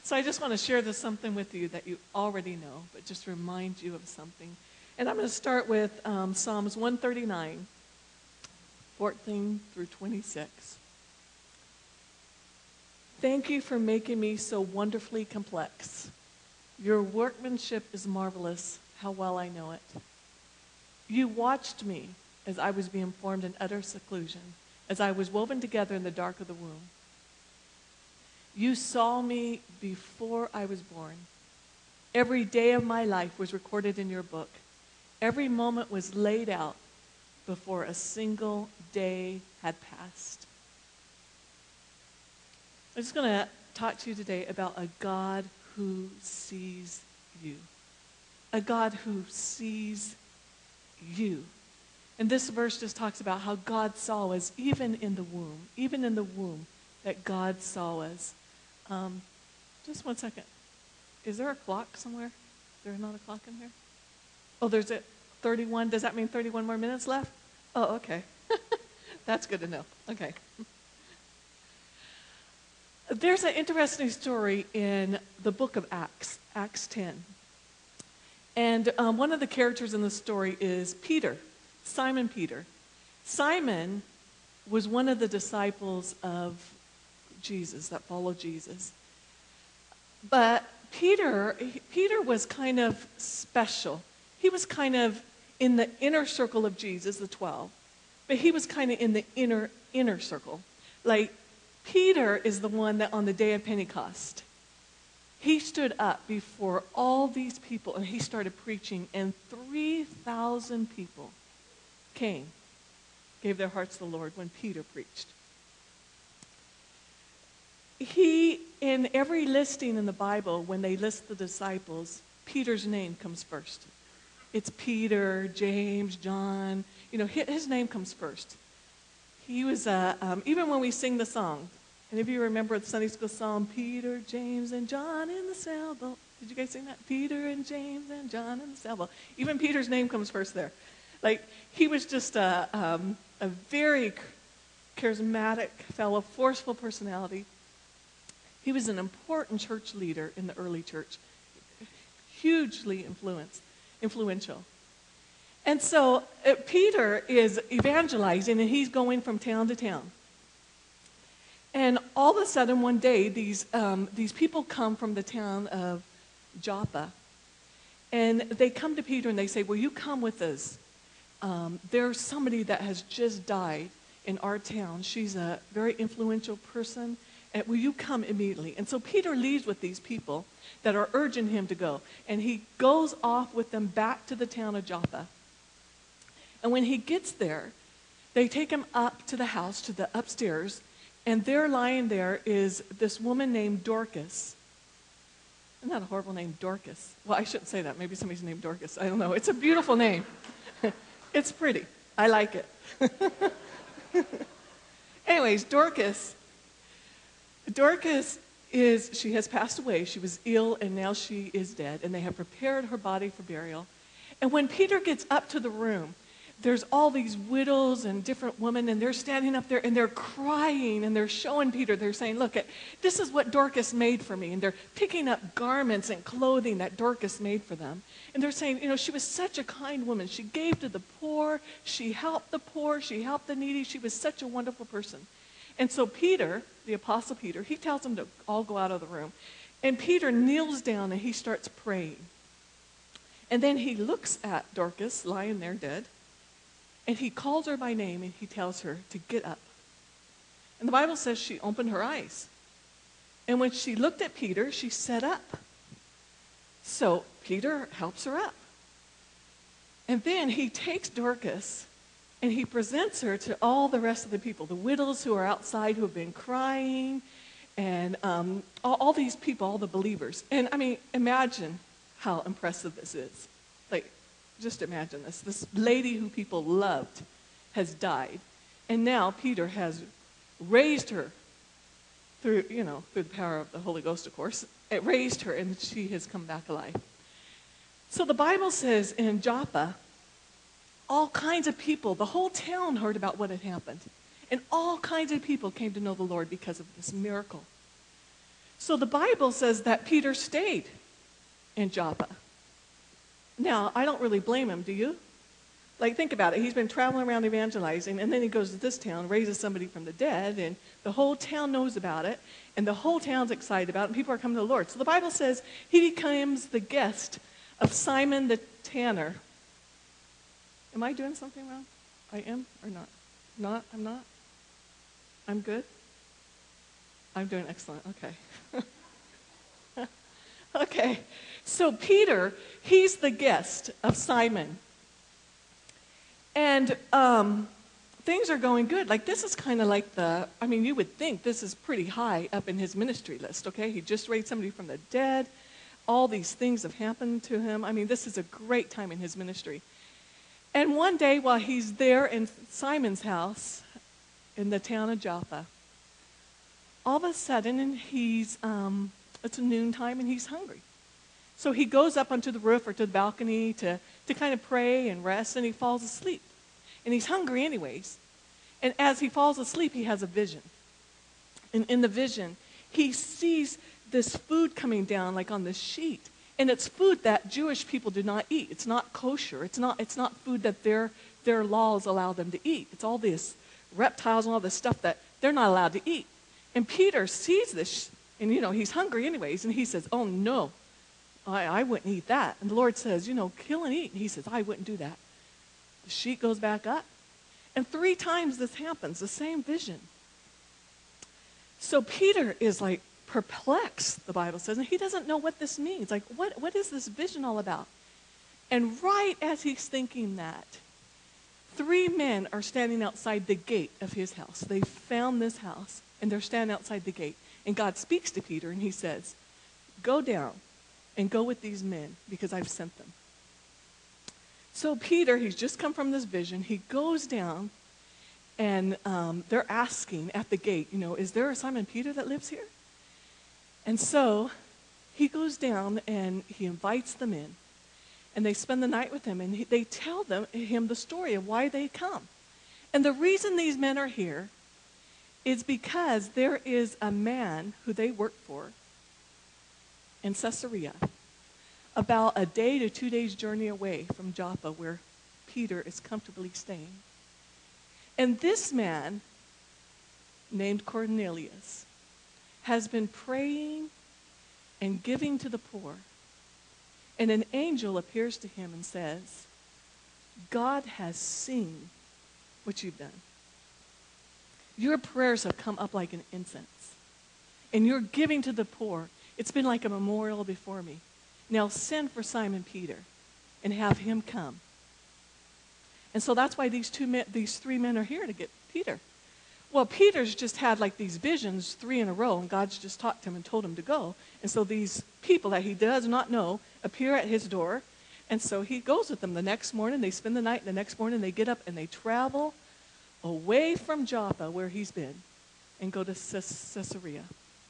So I just want to share this something with you that you already know, but just remind you of something. And I'm going to start with Psalms 139, 14 through 26. Thank you for making me so wonderfully complex. Your workmanship is marvelous. How well I know it. You watched me as I was being formed in utter seclusion, as I was woven together in the dark of the womb. You saw me before I was born. Every day of my life was recorded in your book. Every moment was laid out before a single day had passed. I'm just going to talk to you today about a God who sees you. A God who sees you. And this verse just talks about how God saw us even in the womb, that God saw us. Just one second. Is there a clock somewhere? Is there not a clock in here? Oh, there's a 31. Does that mean 31 more minutes left? Oh, okay. That's good to know. Okay. There's an interesting story in the book of Acts, Acts 10. And one of the characters in the story is Peter, Simon Peter. Simon was one of the disciples of Jesus, that followed Jesus. But Peter was kind of special. He was kind of in the inner circle of Jesus, the 12. But he was kind of in the inner circle. Like, Peter is the one that on the day of Pentecost, he stood up before all these people and he started preaching, and 3,000 people came, gave their hearts to the Lord when Peter preached. In every listing in the Bible, when they list the disciples, Peter's name comes first. It's Peter, James, John. You know, his name comes first. He was, even when we sing the song, and if you remember the Sunday school song, Peter, James, and John in the sailboat. Did you guys sing that? Peter and James and John in the sailboat. Even Peter's name comes first there. Like, he was just a very charismatic fellow, forceful personality. He was an important church leader in the early church, hugely influential. And so Peter is evangelizing, and he's going from town to town. And all of a sudden, one day, these people come from the town of Joppa, and they come to Peter and they say, "Will you come with us? There's somebody that has just died in our town. She's a very influential person. And will you come immediately?" And so Peter leaves with these people that are urging him to go. And he goes off with them back to the town of Joppa. And when he gets there, they take him up to the house, to the upstairs. And there lying there is this woman named Dorcas. Isn't that a horrible name, Dorcas? Well, I shouldn't say that. Maybe somebody's named Dorcas. I don't know. It's a beautiful name. It's pretty. I like it. Anyways, Dorcas she has passed away. She was ill, and now she is dead, and they have prepared her body for burial. And when Peter gets up to the room, there's all these widows and different women, and they're standing up there, and they're crying, and they're showing Peter. They're saying, "Look, this is what Dorcas made for me." And they're picking up garments and clothing that Dorcas made for them. And they're saying, you know, she was such a kind woman. She gave to the poor. She helped the poor. She helped the needy. She was such a wonderful person. And so Peter, the Apostle Peter, he tells them to all go out of the room. And Peter kneels down and he starts praying. And then he looks at Dorcas lying there dead. And he calls her by name and he tells her to get up. And the Bible says she opened her eyes. And when she looked at Peter, she sat up. So Peter helps her up. And then he takes Dorcas and he presents her to all the rest of the people, the widows who are outside who have been crying, and all these people, all the believers. And I mean, imagine how impressive this is. Like, just imagine this. This lady who people loved has died. And now Peter has raised her through the power of the Holy Ghost, of course. It raised her, and she has come back alive. So the Bible says in Joppa, all kinds of people, the whole town heard about what had happened. And all kinds of people came to know the Lord because of this miracle. So the Bible says that Peter stayed in Joppa. Now, I don't really blame him, do you? Like, think about it. He's been traveling around evangelizing, and then he goes to this town, raises somebody from the dead, and the whole town knows about it, and the whole town's excited about it, and people are coming to the Lord. So the Bible says he becomes the guest of Simon the tanner. Am I doing something wrong? I am or not? Not? I'm not? I'm good? I'm doing excellent. Okay. Okay. So Peter, he's the guest of Simon. And things are going good. Like, this is kind of like you would think this is pretty high up in his ministry list, okay? He just raised somebody from the dead. All these things have happened to him. I mean, this is a great time in his ministry. And one day while he's there in Simon's house in the town of Joppa, all of a sudden it's noontime and he's hungry. So he goes up onto the roof or to the balcony to kind of pray and rest, and he falls asleep. And he's hungry anyways. And as he falls asleep, he has a vision. And in the vision, he sees this food coming down like on this sheet. And it's food that Jewish people do not eat. It's not kosher. It's not food that their laws allow them to eat. It's all this reptiles and all this stuff that they're not allowed to eat. And Peter sees this, and he's hungry anyways, and he says, "Oh no, I wouldn't eat that." And the Lord says, "Kill and eat." And he says, "I wouldn't do that." The sheet goes back up. And 3 times this happens, the same vision. So Peter is like perplexed, the Bible says, and he doesn't know what this means. Like, what is this vision all about? And right as he's thinking that, 3 men are standing outside the gate of his house. They found this house, and they're standing outside the gate. And God speaks to Peter, and he says, "Go down and go with these men, because I've sent them." So Peter, he's just come from this vision. He goes down, and they're asking at the gate, "Is there a Simon Peter that lives here?" And so he goes down, and he invites them in. And they spend the night with him, and they tell him the story of why they come. And the reason these men are here is because there is a man who they work for in Caesarea, about a day to 2 days journey away from Joppa, where Peter is comfortably staying. And this man, named Cornelius, has been praying and giving to the poor. And an angel appears to him and says, "God has seen what you've done. Your prayers have come up like an incense. And you're giving to the poor. It's been like a memorial before me. Now send for Simon Peter and have him come." And so that's why these 3 men are here to get Peter. Well, Peter's just had like these visions 3 in a row, and God's just talked to him and told him to go. And so these people that he does not know appear at his door. And so he goes with them the next morning. They spend the night, and the next morning they get up and they travel away from Joppa, where he's been, and go to Caesarea.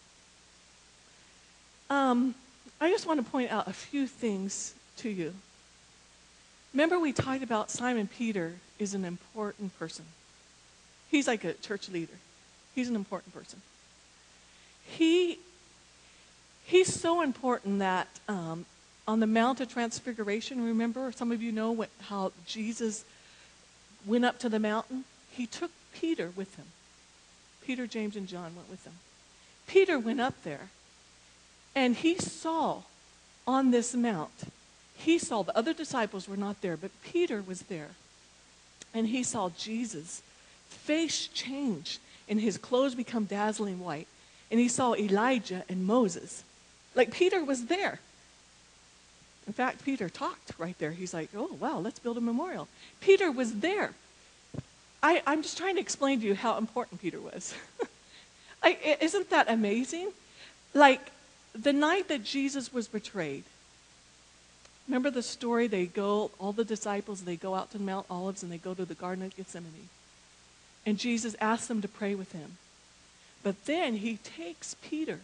I just want to point out a few things to you. Remember, we talked about Simon Peter is an important person. He's like a church leader. He's an important person. He's so important that on the Mount of Transfiguration, remember, some of you know how Jesus went up to the mountain? He took Peter with him. Peter, James, and John went with him. Peter went up there, and he saw on this mount, he saw the other disciples were not there, but Peter was there. And he saw Jesus' face change and his clothes become dazzling white. And he saw Elijah and Moses. Like, Peter was there. In fact, Peter talked right there. He's like, "Oh, wow, let's build a memorial." Peter was there. I'm just trying to explain to you how important Peter was. Isn't that amazing? Like, the night that Jesus was betrayed, remember the story? All the disciples, they go out to Mount Olives and they go to the Garden of Gethsemane. And Jesus asks them to pray with him. But then he takes Peter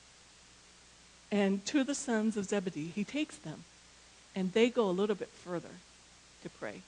and 2 of the sons of Zebedee, he takes them, and they go a little bit further to pray.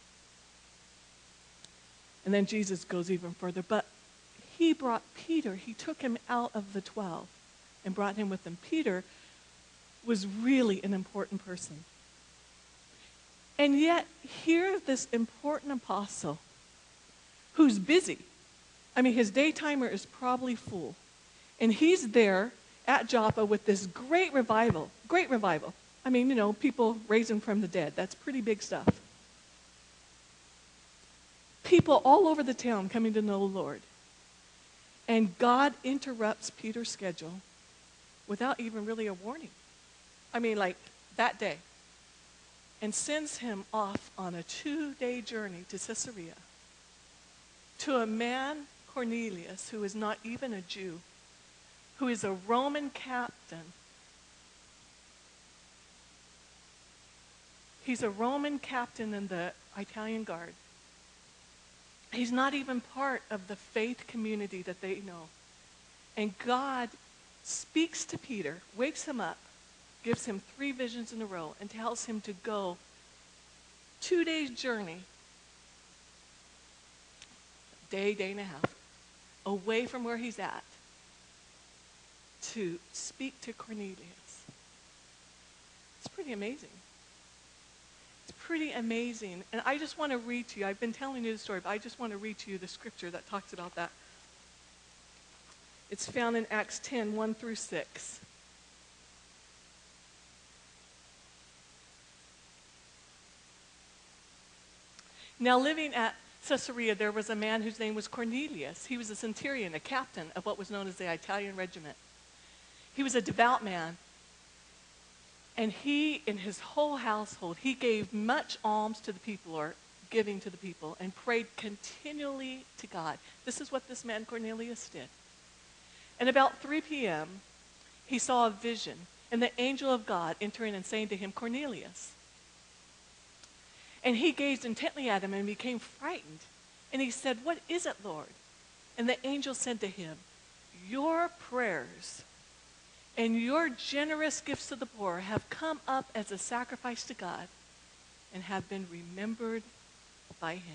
And then Jesus goes even further. But he brought Peter, he took him out of the 12, and brought him with them. Peter was really an important person. And yet, here's this important apostle who's busy. I mean, his day timer is probably full. And he's there at Joppa with this great revival. Great revival. I mean, you know, people raising from the dead. That's pretty big stuff. People all over the town coming to know the Lord. And God interrupts Peter's schedule without even really a warning. I mean, like that day. And sends him off on a 2-day journey to Caesarea to a man, Cornelius, who is not even a Jew, who is a Roman captain. He's a Roman captain in the Italian Guard. He's not even part of the faith community that they know. And God speaks to Peter, wakes him up, gives him 3 visions in a row, and tells him to go 2 days journey, day and a half, away from where he's at, to speak to Cornelius. It's pretty amazing. It's pretty amazing. And I just want to read to you, I've been telling you the story, but I just want to read to you the scripture that talks about that. It's found in Acts 10, 1 through 6. Now, living at Caesarea, there was a man whose name was Cornelius. He was a centurion, a captain of what was known as the Italian regiment. He was a devout man. And he, in his whole household, he gave much alms to the people, or giving to the people, and prayed continually to God. This is what this man Cornelius did. And about 3 p.m., he saw a vision, and the angel of God entering and saying to him, Cornelius. And he gazed intently at him and became frightened. And he said, what is it, Lord? And the angel said to him, your prayers and your generous gifts to the poor have come up as a sacrifice to God and have been remembered by him.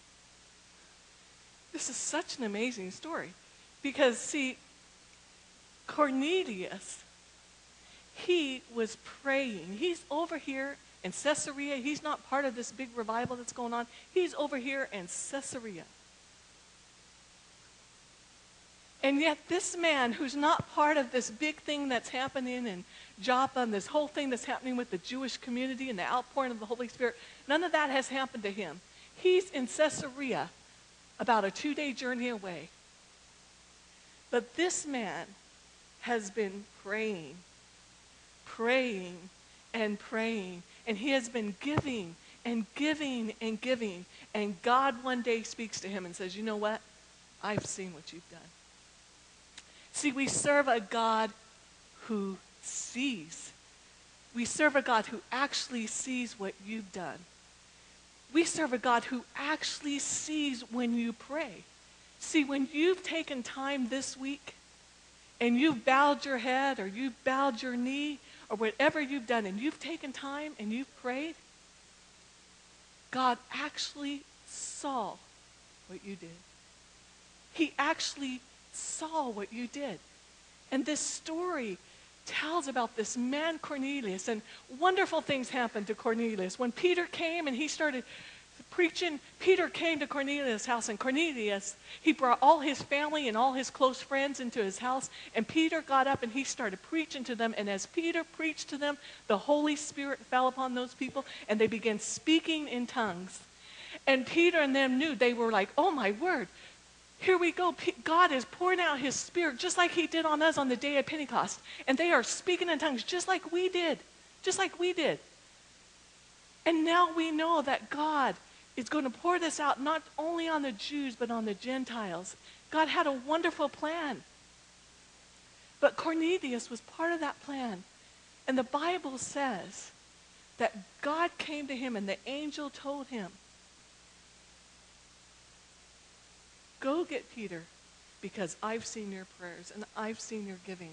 This is such an amazing story because, see, Cornelius, he was praying. He's over here in Caesarea. He's not part of this big revival that's going on. He's over here in Caesarea. And yet this man who's not part of this big thing that's happening in Joppa and this whole thing that's happening with the Jewish community and the outpouring of the Holy Spirit, none of that has happened to him. He's in Caesarea, about a 2-day journey away. But this man has been praying, and praying. And he has been giving and giving and giving. And God one day speaks to him and says, you know what? I've seen what you've done. See, we serve a God who sees. We serve a God who actually sees what you've done. We serve a God who actually sees when you pray. See, when you've taken time this week and you've bowed your head or you've bowed your knee or whatever you've done and you've taken time and you've prayed, God actually saw what you did. He actually saw what you did. And this story tells about this man Cornelius, and wonderful things happened to Cornelius. When Peter came and he started preaching, Peter came to Cornelius' house, and Cornelius, he brought all his family and all his close friends into his house, and Peter got up and he started preaching to them, and as Peter preached to them, the Holy Spirit fell upon those people, and they began speaking in tongues. And Peter and them knew, they were like, oh my word, here we go. God is pouring out his Spirit just like he did on us on the day of Pentecost. And they are speaking in tongues just like we did. Just like we did. And now we know that God is going to pour this out not only on the Jews but on the Gentiles. God had a wonderful plan. But Cornelius was part of that plan. And the Bible says that God came to him and the angel told him, go get Peter, because I've seen your prayers and I've seen your giving.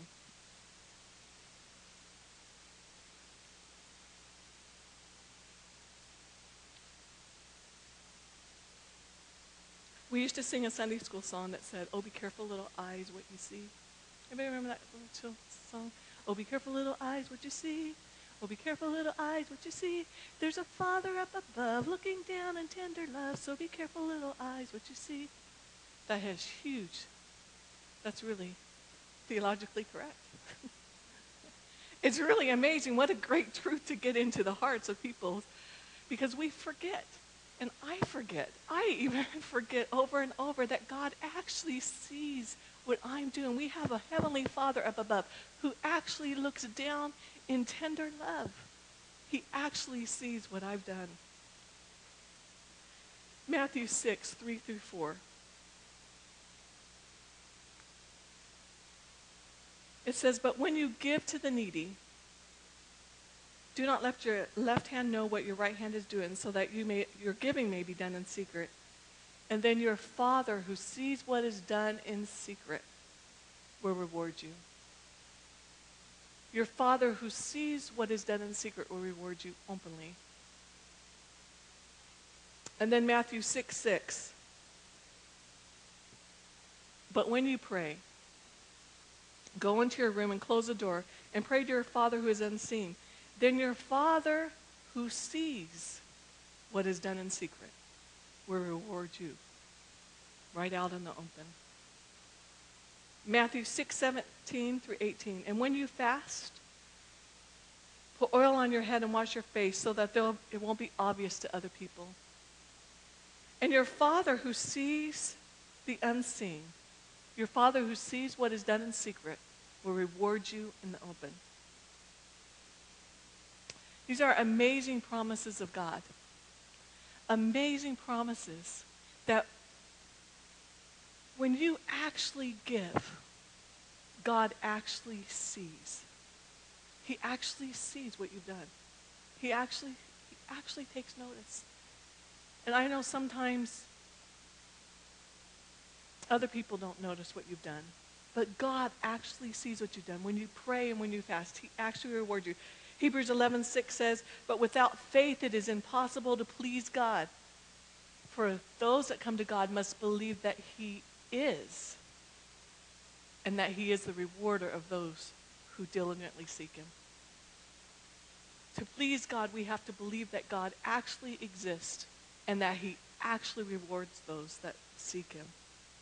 We used to sing a Sunday school song that said, oh, be careful, little eyes, what you see. Anybody remember that little chill song? Oh, be careful, little eyes, what you see. Oh, be careful, little eyes, what you see. There's a Father up above looking down in tender love. So be careful, little eyes, what you see. That has huge. That's really theologically correct. It's really amazing. What a great truth to get into the hearts of people, because we forget. And I forget. I even forget over and over that God actually sees what I'm doing. We have a heavenly Father up above who actually looks down in tender love. He actually sees what I've done. Matthew 6, 3 through 4. It says, but when you give to the needy, do not let your left hand know what your right hand is doing, so that your giving may be done in secret. And then your Father who sees what is done in secret will reward you. Your Father who sees what is done in secret will reward you openly. And then Matthew 6, 6. But when you pray, go into your room and close the door and pray to your Father who is unseen. Then your Father who sees what is done in secret will reward you right out in the open. Matthew 6, 17 through 18. And when you fast, put oil on your head and wash your face so that it won't be obvious to other people. And your Father who sees the unseen, your Father who sees what is done in secret, will reward you in the open. These are amazing promises of God. Amazing promises that when you actually give, God actually sees. He actually sees what you've done. He actually takes notice. And I know sometimes other people don't notice what you've done, but God actually sees what you've done. When you pray and when you fast, He actually rewards you. Hebrews 11:6 says, but without faith it is impossible to please God. For those that come to God must believe that He is, and that He is the rewarder of those who diligently seek Him. To please God, we have to believe that God actually exists and that He actually rewards those that seek Him.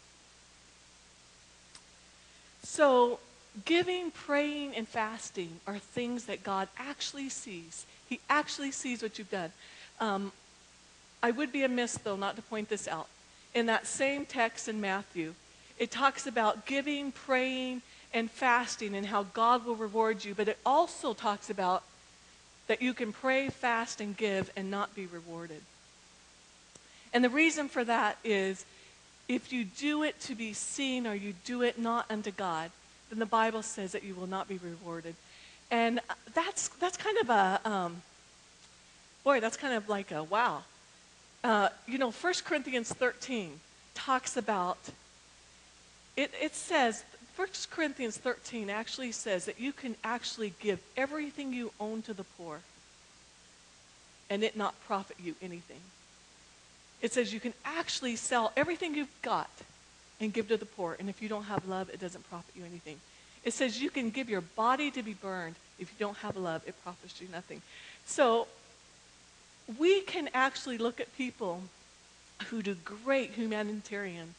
So, giving, praying, and fasting are things that God actually sees. He actually sees what you've done. I would be amiss, though, not to point this out. In that same text in Matthew, it talks about giving, praying, and fasting and how God will reward you. But it also talks about that you can pray, fast, and give and not be rewarded. And the reason for that is if you do it to be seen or you do it not unto God, then the Bible says that you will not be rewarded. And that's kind of a, that's kind of like a wow. 1 Corinthians 13 talks about, it says, 1 Corinthians 13 actually says that you can actually give everything you own to the poor and it not profit you anything. It says you can actually sell everything you've got and give to the poor, and if you don't have love, it doesn't profit you anything. It says you can give your body to be burned. If you don't have love, it profits you nothing. So we can actually look at people who do great humanitarian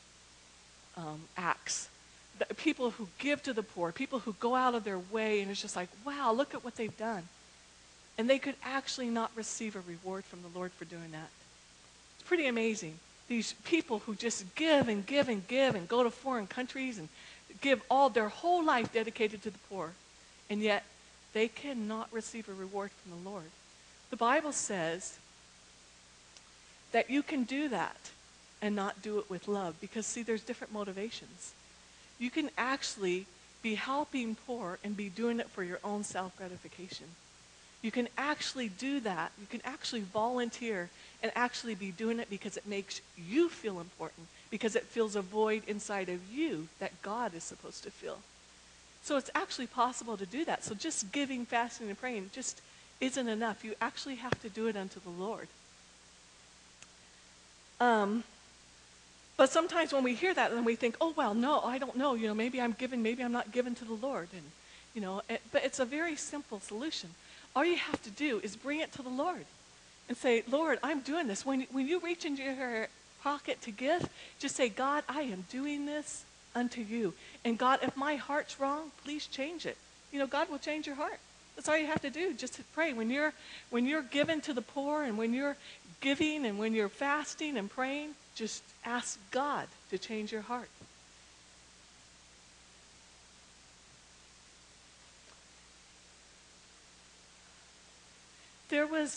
acts. People who give to the poor, people who go out of their way, and it's just like, wow, look at what they've done. And they could actually not receive a reward from the Lord for doing that. It's pretty amazing. These people who just give and give and give and go to foreign countries and give all their whole life dedicated to the poor, and yet they cannot receive a reward from the Lord. The Bible says that you can do that and not do it with love, because see, there's different motivations. You can actually be helping poor and be doing it for your own self-gratification. You can actually do that. You can actually volunteer and actually be doing it because it makes you feel important, because it fills a void inside of you that God is supposed to fill. So it's actually possible to do that. So just giving, fasting, and praying just isn't enough. You actually have to do it unto the Lord. But sometimes when we hear that, then we think, oh, well, no, I don't know. Maybe I'm giving, maybe I'm not giving to the Lord. But it's a very simple solution. All you have to do is bring it to the Lord and say, Lord, I'm doing this. When you reach into your pocket to give, just say, God, I am doing this unto you. And God, if my heart's wrong, please change it. God will change your heart. That's all you have to do, just to pray. When you're giving to the poor and when you're giving and when you're fasting and praying, just ask God to change your heart. There was,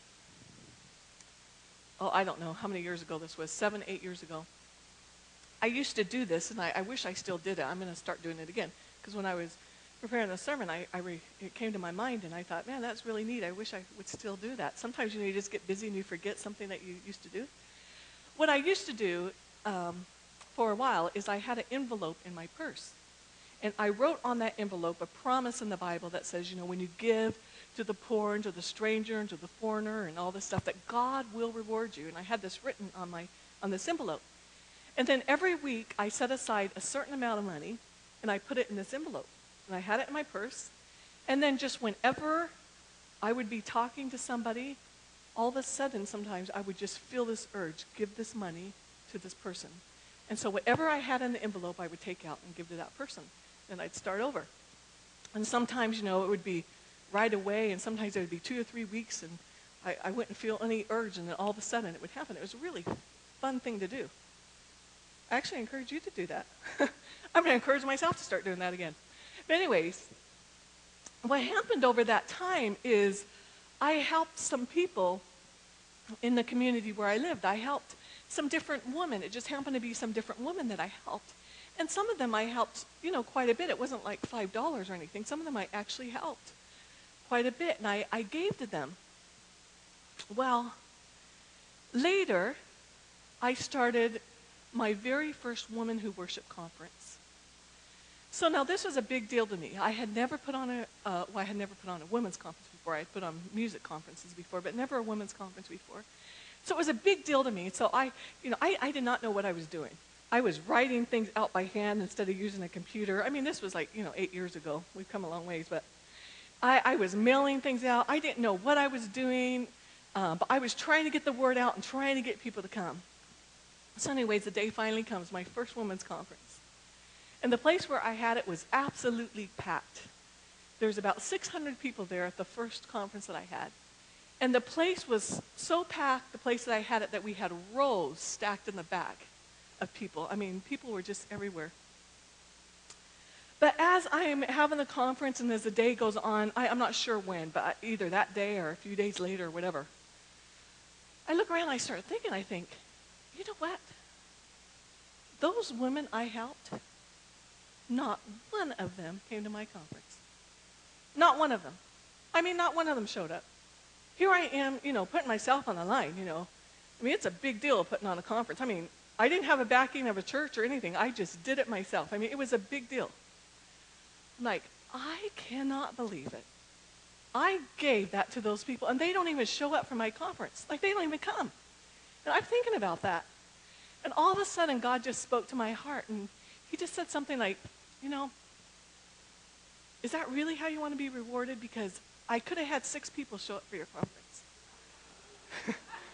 I don't know how many years ago this was, 7, 8 years ago. I used to do this, and I wish I still did it. I'm going to start doing it again. Because when I was preparing the sermon, it came to my mind, and I thought, man, that's really neat. I wish I would still do that. Sometimes, you just get busy and you forget something that you used to do. What I used to do for a while is I had an envelope in my purse. And I wrote on that envelope a promise in the Bible that says, when you give to the poor and to the stranger and to the foreigner and all this stuff, that God will reward you. And I had this written on this envelope. And then every week I set aside a certain amount of money and I put it in this envelope. And I had it in my purse. And then just whenever I would be talking to somebody, all of a sudden sometimes I would just feel this urge, give this money to this person. And so whatever I had in the envelope, I would take out and give to that person. Then I'd start over. And sometimes, it would be right away, and sometimes it would be 2 or 3 weeks, and I wouldn't feel any urge, and then all of a sudden it would happen. It was a really fun thing to do. I actually encourage you to do that. I'm going to encourage myself to start doing that again. But anyways, what happened over that time is I helped some people in the community where I lived. I helped some different women. It just happened to be some different women that I helped. And some of them I helped, quite a bit. It wasn't like $5 or anything. Some of them I actually helped quite a bit, and I gave to them. Well, later, I started my very first Women Who Worship conference. So now this was a big deal to me. I had never put on a women's conference before. I had put on music conferences before, but never a women's conference before. So it was a big deal to me. So I did not know what I was doing. I was writing things out by hand instead of using a computer. I mean, this was 8 years ago. We've come a long ways, but I was mailing things out. I didn't know what I was doing, but I was trying to get the word out and trying to get people to come. So anyways, the day finally comes, my first women's conference. And the place where I had it was absolutely packed. There's about 600 people there at the first conference that I had. And the place was so packed, the place that I had it, that we had rows stacked in the back of people. I mean, people were just everywhere. But as I am having the conference and as the day goes on, I'm not sure when, but either that day or a few days later or whatever, I look around and I start thinking, I think, you know what? Those women I helped, not one of them came to my conference. Not one of them. I mean, not one of them showed up. Here I am, putting myself on the line, I mean, it's a big deal putting on a conference. I mean, I didn't have a backing of a church or anything. I just did it myself. I mean, it was a big deal. I'm like, I cannot believe it. I gave that to those people, and they don't even show up for my conference. Like, they don't even come. And I'm thinking about that. And all of a sudden, God just spoke to my heart, and he just said something like, is that really how you want to be rewarded? Because I could have had 6 people show up for your conference.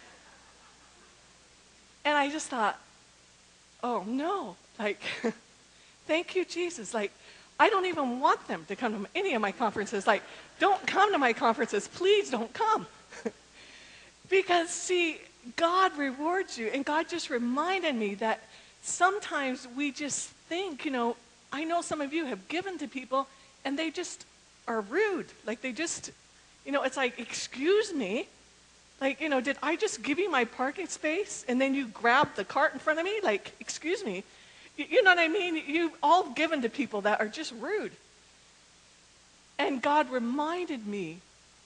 And I just thought, oh no, thank you, Jesus. I don't even want them to come to any of my conferences. Don't come to my conferences. Please don't come. Because, see, God rewards you. And God just reminded me that sometimes we just think, I know some of you have given to people and they just are rude. They just, it's like, excuse me. Did I just give you my parking space and then you grabbed the cart in front of me? Excuse me. You know what I mean? You've all given to people that are just rude. And God reminded me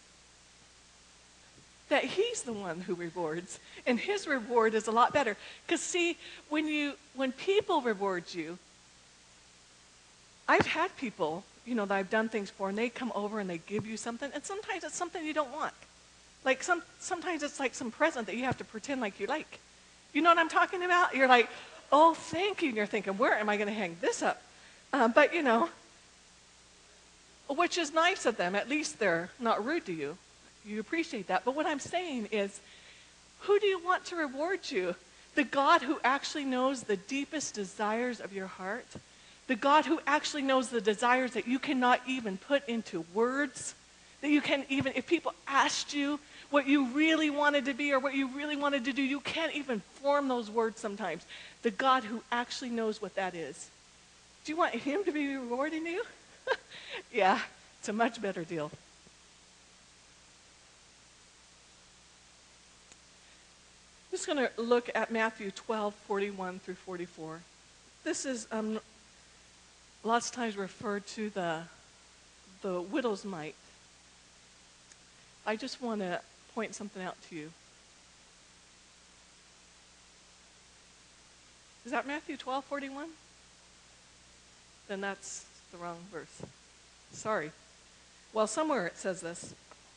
that he's the one who rewards. And his reward is a lot better. Because see, when people reward you, I've had people, that I've done things for, and they come over and they give you something, and sometimes it's something you don't want. Sometimes it's like some present that you have to pretend like you like. You know what I'm talking about? You're like, Oh, thank you. And you're thinking, where am I going to hang this up? But, which is nice of them. At least they're not rude to you. You appreciate that. But what I'm saying is, who do you want to reward you? The God who actually knows the deepest desires of your heart? The God who actually knows the desires that you cannot even put into words? That you can't even, if people asked you what you really wanted to be or what you really wanted to do, you can't even form those words sometimes. The God who actually knows what that is. Do you want him to be rewarding you? Yeah, it's a much better deal. I'm just going to look at Matthew 12:41 through 44. This is lots of times referred to the widow's mite. I just want to point something out to you. Is that Matthew 12:41? Then that's the wrong verse. Sorry. Well, somewhere it says this.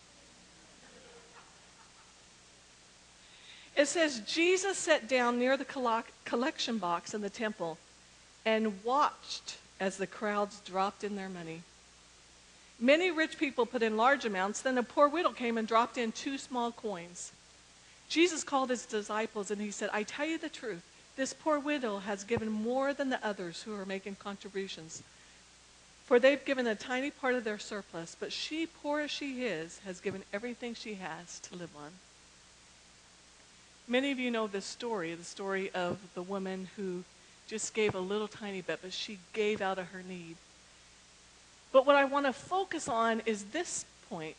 It says, Jesus sat down near the collection box in the temple and watched as the crowds dropped in their money. Many rich people put in large amounts. Then a poor widow came and dropped in 2 small coins. Jesus called his disciples and he said, I tell you the truth, this poor widow has given more than the others who are making contributions. For they've given a tiny part of their surplus, but she, poor as she is, has given everything she has to live on. Many of you know this story, the story of the woman who just gave a little tiny bit, but she gave out of her need. But what I want to focus on is this point,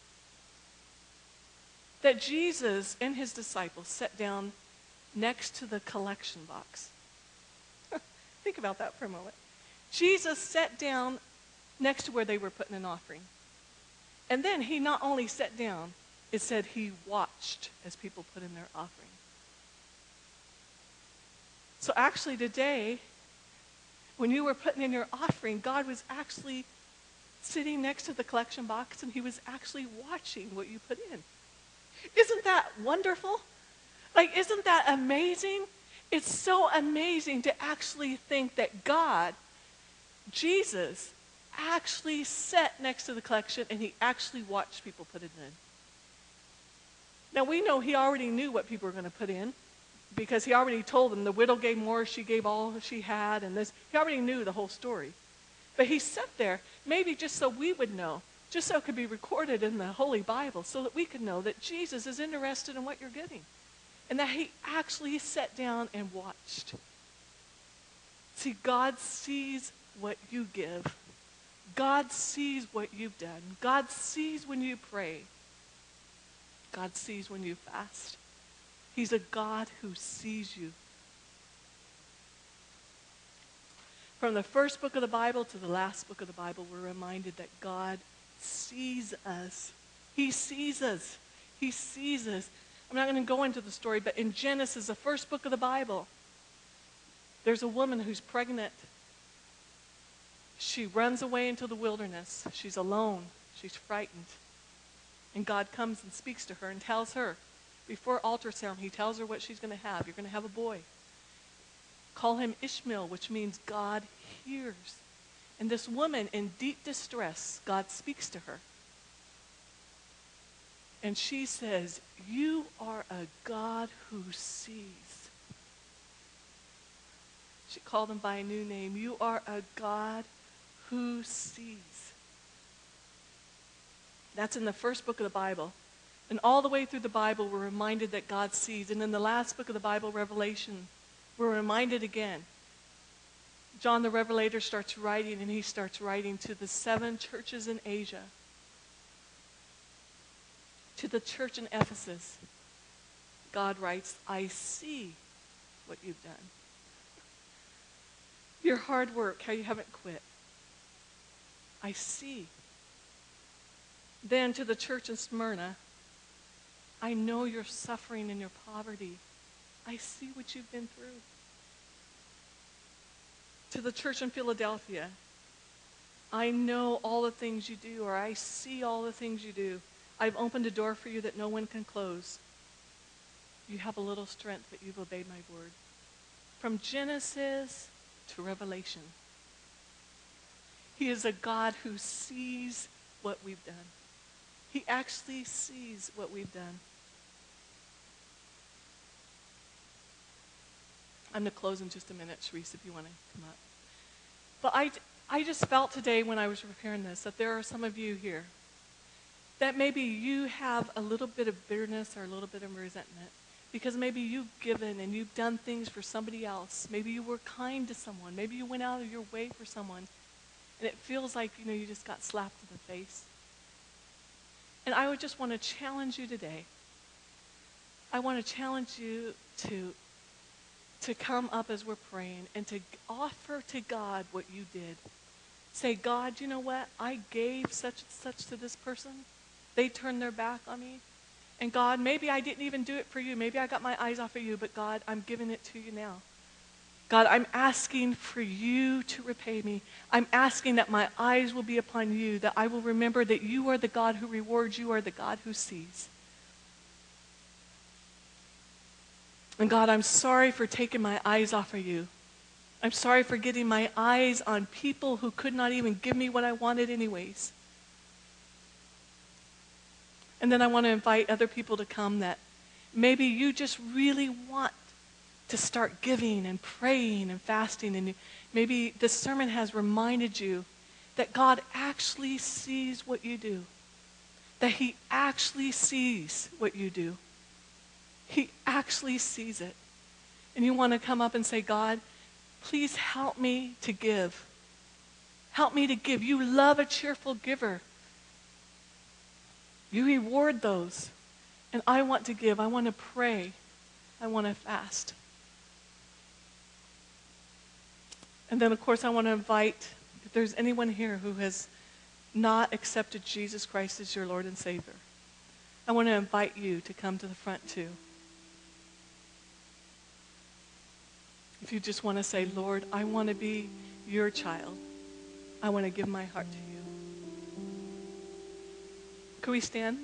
that Jesus and his disciples sat down next to the collection box. Think about that for a moment. Jesus sat down next to where they were putting an offering. And then he not only sat down, it said he watched as people put in their offering. So actually today, when you were putting in your offering, God was actually sitting next to the collection box and he was actually watching what you put in. Isn't that wonderful? Like, isn't that amazing? It's so amazing to actually think that God, Jesus, actually sat next to the collection and he actually watched people put it in. Now we know he already knew what people were going to put in because he already told them the widow gave more, she gave all she had, and this. He already knew the whole story. But he sat there maybe just so we would know, just so it could be recorded in the Holy Bible so that we could know that Jesus is interested in what you're getting and that he actually sat down and watched. See, God sees what you give. God sees what you've done. God sees when you pray. God sees when you fast. He's a God who sees you. From the first book of the Bible to the last book of the Bible, we're reminded that God sees us. He sees us. He sees us. I'm not going to go into the story, but in Genesis, the first book of the Bible, there's a woman who's pregnant. She runs away into the wilderness. She's alone. She's frightened. And God comes and speaks to her and tells her, before ultrasound, he tells her what she's going to have. You're going to have a boy. Call him Ishmael, which means God hears. And this woman in deep distress, God speaks to her. And she says, you are a God who sees. She called him by a new name. You are a God who sees. That's in the first book of the Bible. And all the way through the Bible, we're reminded that God sees. And in the last book of the Bible, Revelation, we're reminded again. John the Revelator starts writing, and he starts writing to the 7 churches in Asia. To the church in Ephesus, God writes, I see what you've done. Your hard work, how you haven't quit. I see. Then to the church in Smyrna, I know your suffering and your poverty. I see what you've been through. To the church in Philadelphia, I know all the things you do, or I see all the things you do. I've opened a door for you that no one can close. You have a little strength, but you've obeyed my word. from Genesis to Revelation. He is a God who sees what we've done. He actually sees what we've done. I'm going to close in just a minute, Sharice, if you want to come up. But I just felt today when I was preparing this that there are some of you here that maybe you have a little bit of bitterness or a little bit of resentment because maybe you've given and you've done things for somebody else. Maybe you were kind to someone. Maybe you went out of your way for someone. And it feels like, you just got slapped in the face. And I would just want to challenge you today. I want to challenge you to come up as we're praying and to offer to God what you did. Say, God, you know what? I gave such and such to this person. They turned their back on me. And God, maybe I didn't even do it for you. Maybe I got my eyes off of you, but God, I'm giving it to you now. God, I'm asking for you to repay me. I'm asking that my eyes will be upon you, that I will remember that you are the God who rewards, you are the God who sees. And God, I'm sorry for taking my eyes off of you. I'm sorry for getting my eyes on people who could not even give me what I wanted anyways. And then I want to invite other people to come that maybe you just really want to start giving and praying and fasting. And maybe this sermon has reminded you that God actually sees what you do. That he actually sees what you do. He actually sees it. And you want to come up and say, God, please help me to give. Help me to give. You love a cheerful giver. You reward those. And I want to give. I want to pray. I want to fast. And then, of course, I want to invite, if there's anyone here who has not accepted Jesus Christ as your Lord and Savior, I want to invite you to come to the front too. If you just want to say, Lord, I want to be your child. I want to give my heart to you. Can we stand?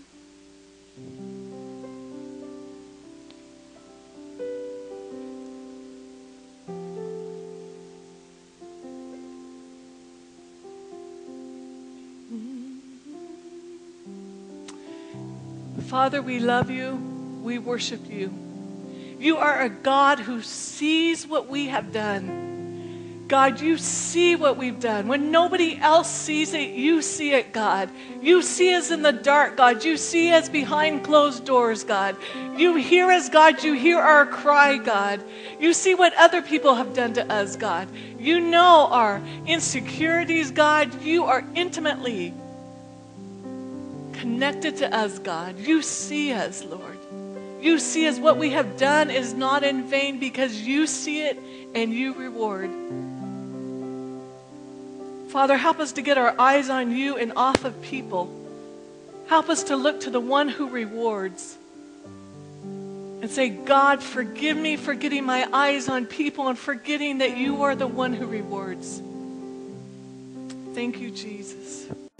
Father, we love you. We worship you. You are a God who sees what we have done. God, you see what we've done. When nobody else sees it, you see it, God. You see us in the dark, God. You see us behind closed doors, God. You hear us, God. You hear our cry, God. You see what other people have done to us, God. You know our insecurities, God. You are intimately connected to us, God. You see us, Lord. You see us. What we have done is not in vain because you see it and you reward. Father, help us to get our eyes on you and off of people. Help us to look to the one who rewards. And say, God, forgive me for getting my eyes on people and forgetting that you are the one who rewards. Thank you, Jesus.